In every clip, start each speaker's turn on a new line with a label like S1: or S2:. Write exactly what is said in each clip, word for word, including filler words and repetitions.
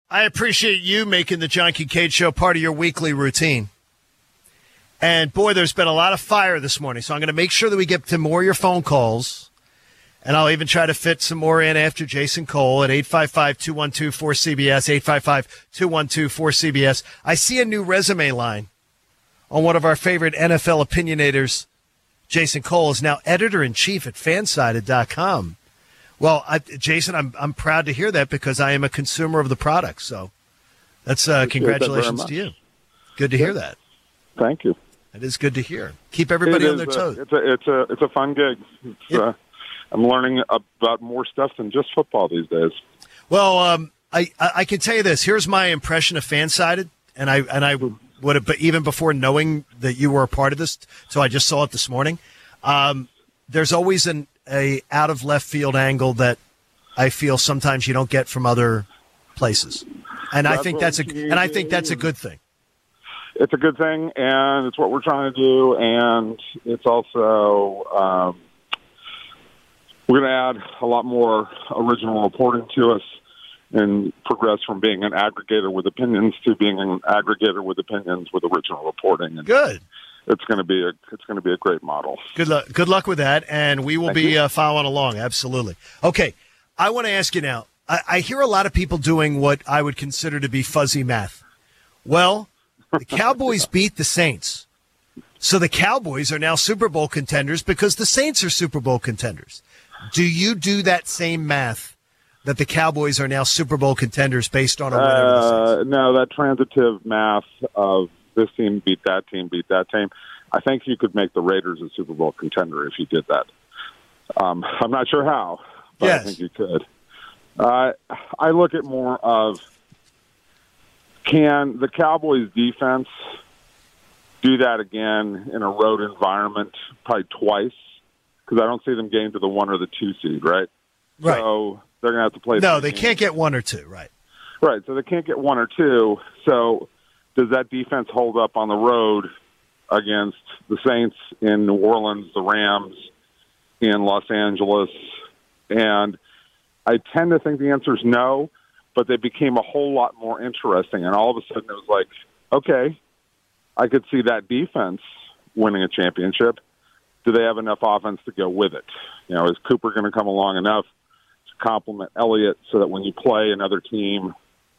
S1: I appreciate you making the John Kincaid Show part of your weekly routine. And, boy, there's been a lot of fire this morning, so I'm going to make sure that we get to more of your phone calls. And I'll even try to fit some more in after Jason Cole at eight five five, two one two, four C B S, eight five five, two one two, four C B S. I see a new resume line on one of our favorite N F L opinionators. Jason Cole is now editor-in-chief at fansided dot com. Well, I, Jason, I'm I'm proud to hear that because I am a consumer of the product. So that's uh, congratulations to you. Good to hear that.
S2: Thank you.
S1: It is good to hear. Keep everybody
S2: it
S1: on their
S2: a,
S1: toes.
S2: It's a it's a it's a fun gig. It's,
S1: yeah.
S2: uh, I'm learning about more stuff than just football these days.
S1: Well, um, I I can tell you this. Here's my impression of Fansided, and I and I would have, but even before knowing that you were a part of this, so I just saw it this morning. Um, there's always an a out of left field angle that I feel sometimes you don't get from other places, and that's I think that's a and I think that's a good thing.
S2: It's a good thing, and it's what we're trying to do, and it's also um, we're going to add a lot more original reporting to us and progress from being an aggregator with opinions to being an aggregator with opinions with original reporting. And
S1: good.
S2: It's going to be a it's going to be a great model.
S1: Good luck. Good luck with that, and we will
S2: Thank
S1: be uh,
S2: you.
S1: following along. Absolutely. Okay, I want to ask you now. I, I hear a lot of people doing what I would consider to be fuzzy math. Well, the Cowboys beat the Saints, so the Cowboys are now Super Bowl contenders because the Saints are Super Bowl contenders. Do you do that same math that the Cowboys are now Super Bowl contenders based on a win over the Saints?
S2: Uh, no, that transitive math of this team beat that team, beat that team. I think you could make the Raiders a Super Bowl contender if you did that. Um, I'm not sure how, but
S1: yes.
S2: I think you could. Uh, I look at more of, can the Cowboys defense do that again in a road environment probably twice? Because I don't see them getting to the one or the two seed, right?
S1: Right.
S2: So they're going to have to play.
S1: No, they
S2: games.
S1: can't get one or two, right?
S2: Right, so they can't get one or two. So does that defense hold up on the road against the Saints in New Orleans, the Rams in Los Angeles? And I tend to think the answer is no, but they became a whole lot more interesting. And all of a sudden it was like, okay, I could see that defense winning a championship. Do they have enough offense to go with it? You know, is Cooper going to come along enough to complement Elliott so that when you play another team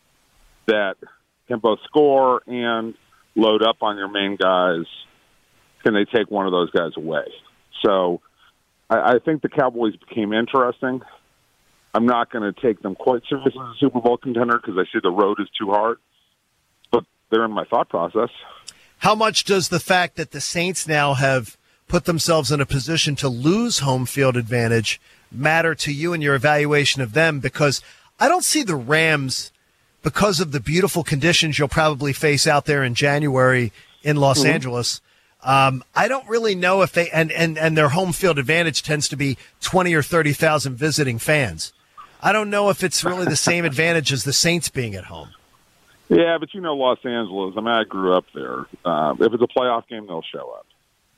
S2: that can both score and load up on your main guys, can they take one of those guys away? So I, I think the Cowboys became interesting. I'm not going to take them quite seriously as a Super Bowl contender because I see the road is too hard, but they're in my thought process.
S1: How much does the fact that the Saints now have put themselves in a position to lose home field advantage matter to you and your evaluation of them? Because I don't see the Rams, because of the beautiful conditions you'll probably face out there in January in Los mm-hmm. Angeles. Um, I don't really know if they and, and, and their home field advantage tends to be twenty or thirty thousand visiting fans. I don't know if it's really the same advantage as the Saints being at home.
S2: Yeah, but you know Los Angeles. I mean, I grew up there. Uh, if it's a playoff game, they'll show up.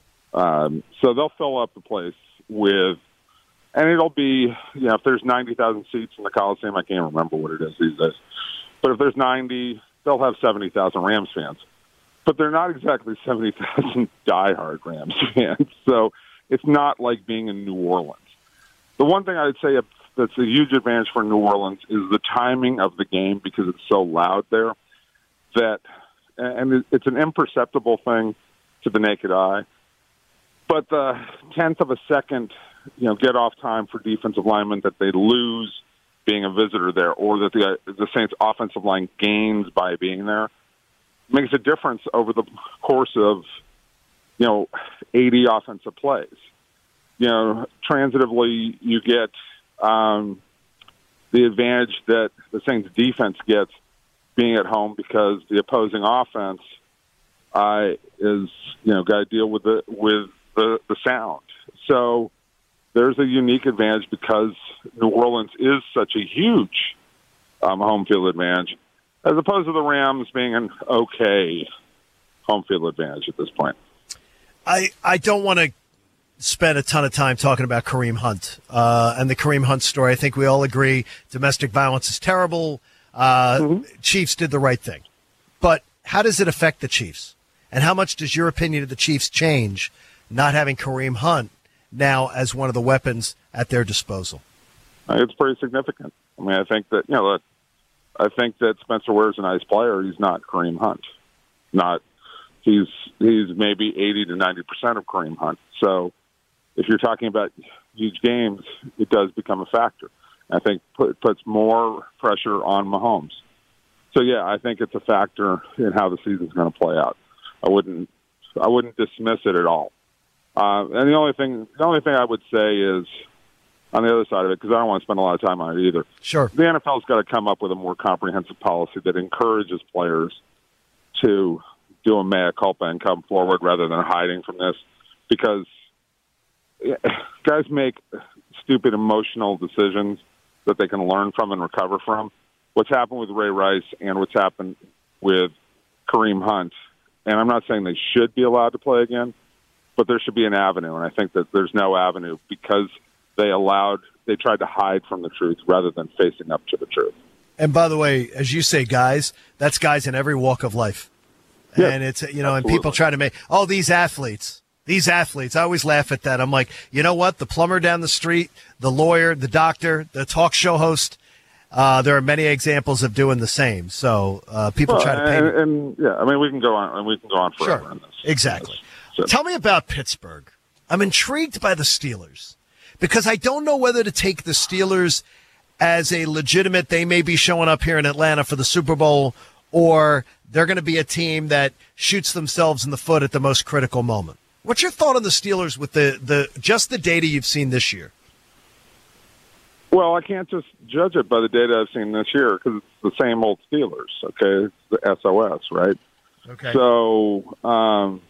S2: Um, so they'll fill up the place with, and it'll be, you know, if there's ninety thousand seats in the Coliseum, I can't remember what it is these days. But if there's ninety, they'll have seventy thousand Rams fans. But they're not exactly seventy thousand diehard Rams fans. So it's not like being in New Orleans. The one thing I would say that's a huge advantage for New Orleans is the timing of the game because it's so loud there. That, and it's an imperceptible thing to the naked eye. But the tenth of a second, you know, get off time for defensive linemen that they lose being a visitor there, or that the the Saints' offensive line gains by being there, makes a difference over the course of, you know, eighty offensive plays. You know, transitively, you get um, the advantage that the Saints' defense gets being at home because the opposing offense uh, is, you know, got to deal with the with the, the sound. So there's a unique advantage because New Orleans is such a huge um, home field advantage, as opposed to the Rams being an okay home field advantage at this point.
S1: I, I don't want to spend a ton of time talking about Kareem Hunt uh, and the Kareem Hunt story. I think we all agree domestic violence is terrible. Uh,
S2: Mm-hmm.
S1: Chiefs did the right thing. But how does it affect the Chiefs? And how much does your opinion of the Chiefs change not having Kareem Hunt now as one of the weapons at their disposal?
S2: It's pretty significant. I mean, I think that, you know, look, I think that Spencer Ware's a nice player. He's not Kareem Hunt. Not he's he's maybe eighty to ninety percent of Kareem Hunt. So if you're talking about huge games, it does become a factor. I think put, it puts more pressure on Mahomes. So yeah, I think it's a factor in how the season's going to play out. I wouldn't I wouldn't dismiss it at all. Uh, and the only thing the only thing I would say is on the other side of it, because I don't want to spend a lot of time on it either.
S1: Sure.
S2: The N F L's got to come up with a more comprehensive policy that encourages players to do a mea culpa and come forward rather than hiding from this, because guys make stupid emotional decisions that they can learn from and recover from. What's happened with Ray Rice and what's happened with Kareem Hunt, and I'm not saying they should be allowed to play again, but there should be an avenue, and I think that there's no avenue because they allowed, they tried to hide from the truth rather than facing up to the truth.
S1: And by the way, as you say, guys, that's guys in every walk of life.
S2: Yeah,
S1: and it's, you know,
S2: absolutely.
S1: and people try to make, oh, these athletes, these athletes. I always laugh at that. I'm like, you know what? The plumber down the street, the lawyer, the doctor, the talk show host, uh, there are many examples of doing the same. So uh, people
S2: well,
S1: try to paint
S2: and, and yeah, I mean, we can go on, and we can go on forever
S1: sure.
S2: on this.
S1: Exactly.
S2: So.
S1: Tell me about Pittsburgh. I'm intrigued by the Steelers because I don't know whether to take the Steelers as a legitimate, they may be showing up here in Atlanta for the Super Bowl, or they're going to be a team that shoots themselves in the foot at the most critical moment. What's your thought on the Steelers with the, the just the data you've seen this year?
S2: Well, I can't just judge it by the data I've seen this year because it's the same old Steelers, okay? It's the S O S, right?
S1: Okay.
S2: So um,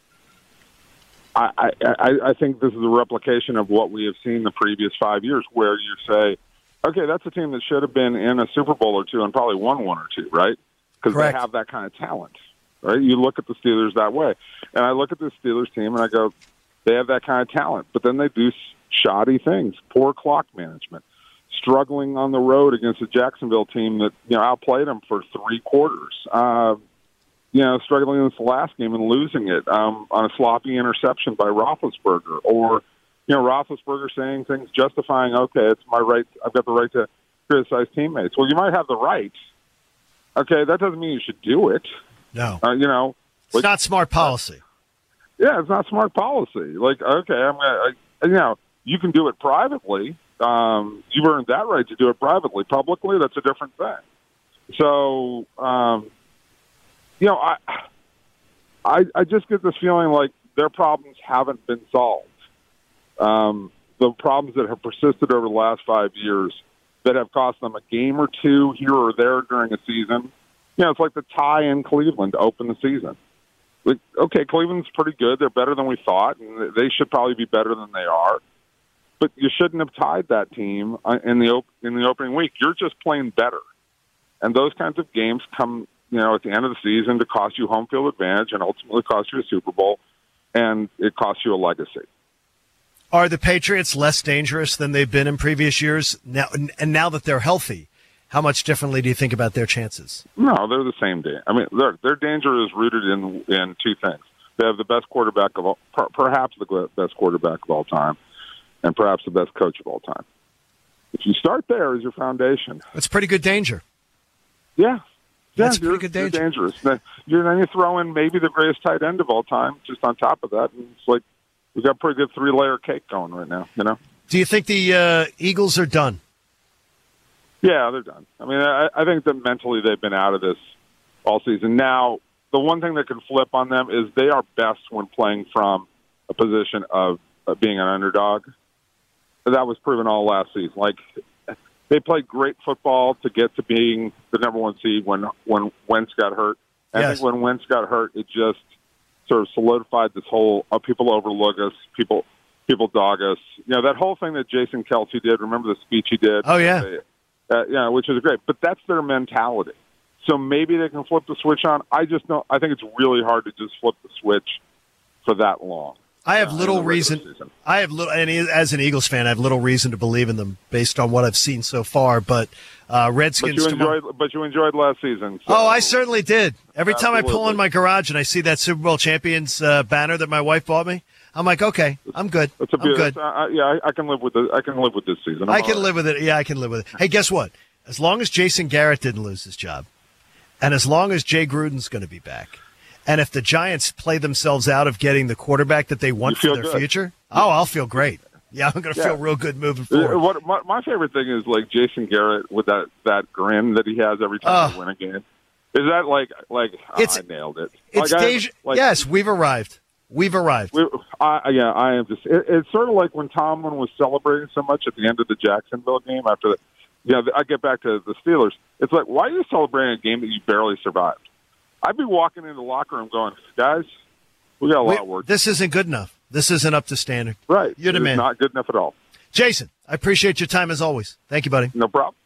S2: I, I, I think this is a replication of what we have seen the previous five years where you say, okay, that's a team that should have been in a Super Bowl or two and probably won one or two, right? Because they have that kind of talent, right? You look at the Steelers that way. And I look at the Steelers team and I go, they have that kind of talent. But then they do shoddy things, poor clock management, struggling on the road against a Jacksonville team that, you know, outplayed them for three quarters. Uh, you know, struggling in this last game and losing it um, on a sloppy interception by Roethlisberger. Or, you know, Roethlisberger saying things justifying, okay, it's my right, I've got the right to criticize teammates. Well, you might have the right. Okay, that doesn't mean you should do it.
S1: No.
S2: Uh, you know.
S1: It's
S2: like,
S1: not smart policy.
S2: Yeah, it's not smart policy. Like, okay, I'm gonna, I, you know, you can do it privately. Um, you've earned that right to do it privately. Publicly, that's a different thing. So, um, you know, I, I, I just get this feeling like their problems haven't been solved. Um, the problems that have persisted over the last five years that have cost them a game or two here or there during a season. You know, it's like the tie in Cleveland to open the season. Like, okay, Cleveland's pretty good. They're better than we thought, and they should probably be better than they are. But you shouldn't have tied that team in the op- in the opening week. You're just playing better. And those kinds of games come, you know, at the end of the season to cost you home field advantage and ultimately cost you a Super Bowl, and it costs you a legacy.
S1: Are the Patriots less dangerous than they've been in previous years? Now, and now that they're healthy, how much differently do you think about their chances?
S2: No, they're the same day. I mean, their their danger is rooted in in two things. They have the best quarterback of all, per, perhaps the best quarterback of all time, and perhaps the best coach of all time. If you start there as your foundation,
S1: that's pretty good danger.
S2: Yeah,
S1: that's
S2: yeah,
S1: pretty good danger.
S2: You're dangerous. Then you then you throw in maybe the greatest tight end of all time, just on top of that, and it's like we've got a pretty good three layer cake going right now. You know.
S1: Do you think the uh, Eagles are done?
S2: Yeah, they're done. I mean, I, I think that mentally they've been out of this all season. Now, the one thing that can flip on them is they are best when playing from a position of, of being an underdog. That was proven all last season. Like, they played great football to get to being the number one seed when, when Wentz got hurt. And
S1: Yes.
S2: I think when Wentz got hurt, it just sort of solidified this whole uh, people overlook us, people people dog us. You know, that whole thing that Jason Kelce did, remember the speech he did?
S1: Oh, yeah.
S2: Uh, yeah, which is great. But that's their mentality. So maybe they can flip the switch on. I just don't. I think it's really hard to just flip the switch for that long.
S1: I have
S2: uh,
S1: little
S2: in the regular
S1: reason.
S2: season.
S1: I have little, and as an Eagles fan, I have little reason to believe in them based on what I've seen so far. But uh, Redskins.
S2: But you
S1: tomorrow-
S2: enjoyed, but you enjoyed last season. So.
S1: Oh, I certainly did. Every time I pull
S2: Absolutely.
S1: in my garage and I see that Super Bowl champions uh, banner that my wife bought me, I'm like, okay, I'm good.
S2: It's a
S1: I'm
S2: bit,
S1: good.
S2: uh, I, yeah, I, I can live with it. I can live with this season. I'm
S1: I can
S2: all right.
S1: live with it. Yeah, I can live with it. Hey, guess what? As long as Jason Garrett didn't lose his job, and as long as Jay Gruden's going to be back, and if the Giants play themselves out of getting the quarterback that they want
S2: You
S1: for
S2: feel
S1: their
S2: good.
S1: future, oh, I'll feel great. Yeah, I'm going to
S2: Yeah.
S1: feel real good moving
S2: Uh,
S1: forward.
S2: What my, my favorite thing is like Jason Garrett with that, that grin that he has every time
S1: Oh.
S2: they win a game. Is that like like oh,
S1: It's-
S2: I nailed it?
S1: It's
S2: like, I-
S1: deja.
S2: like,
S1: yes, we've arrived. We've arrived.
S2: We, I, yeah, I am just. It, it's sort of like when Tomlin was celebrating so much at the end of the Jacksonville game after the. Yeah, I get back to the Steelers. It's like, why are you celebrating a game that you barely survived? I'd be walking into the locker room going, guys, we got a lot
S1: We-
S2: of work.
S1: this isn't good enough. This isn't up to standard.
S2: Right,
S1: You're the
S2: It is
S1: man.
S2: Not good enough at all.
S1: Jason, I appreciate your time as always. Thank you, buddy.
S2: No problem.